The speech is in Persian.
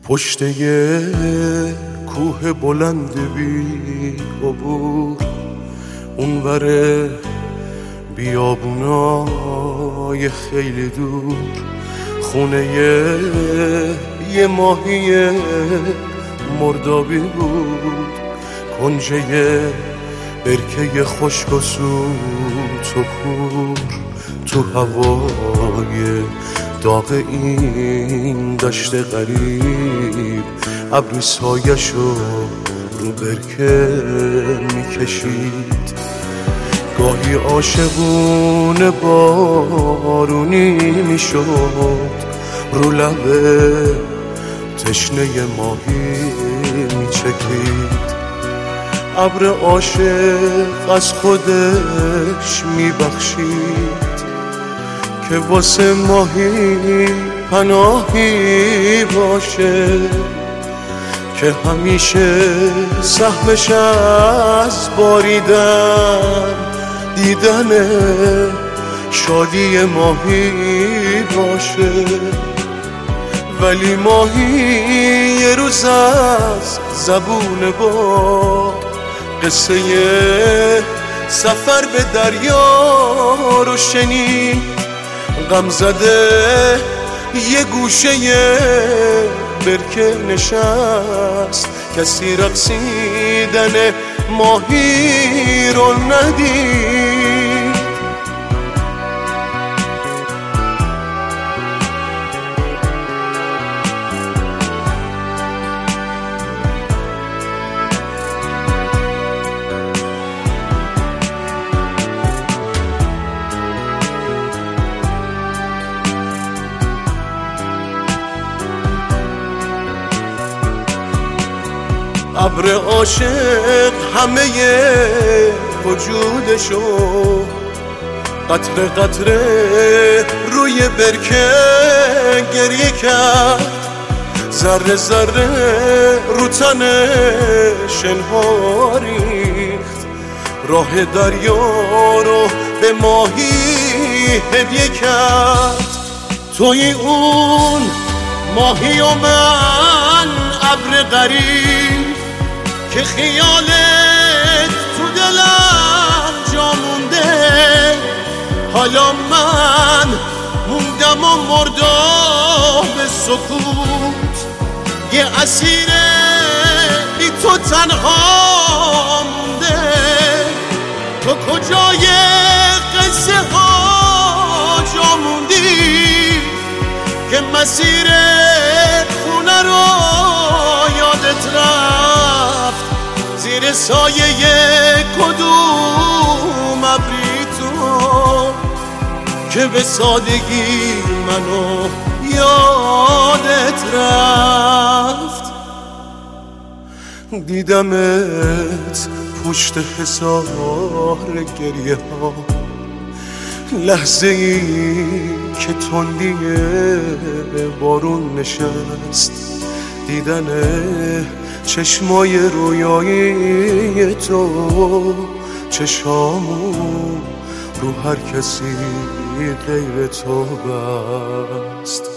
پشت یه کوه بلند بی عبور، اونور بیابونای خیلی دور، خونه یه ماهی مردابی بود، کنجه برکه خشک و سوت و کور، تو هوای داغ این دشت غریب ابری سایشو رو برکه میکشید. گاهی عاشقونه بارونی میشد، رو لب تشنه ماهی میچکید. ابر عاشق از خودش میبخشید که واسه ماهی پناهی باشه، که همیشه سهمش از باریدن دیدن شادی ماهی باشه. ولی ماهی یه روز از زبون با قصه سفر به دریا رو شنید، غم زده یه گوشه برکه نشست، کسی رقصیدن ماهی رو ندید. ابر عاشق همه وجودشو قطره قطره روی برکه گریه کرد، ذره ذره رو تن شنها ریخت، راه دریا رو به ماهی هدیه کرد. توی اون ماهی و من ابر غریب که خیالت تو دلم جا مونده، حالا من موندم و مردم سکوت، یه اسیر بی تو تنها مونده. تو کجای قصه ها جا موندی که مسیر خونه رو یادت رفت، زیر سایه کدوم ابری تو که به سادگی منو یادت رفت. دیدمت پشت حصار گریه ها، لحظه ای که تندی بارون نشست، دیدن چشمای رویایی تو چشامو رو هر کسی غیر تو بست.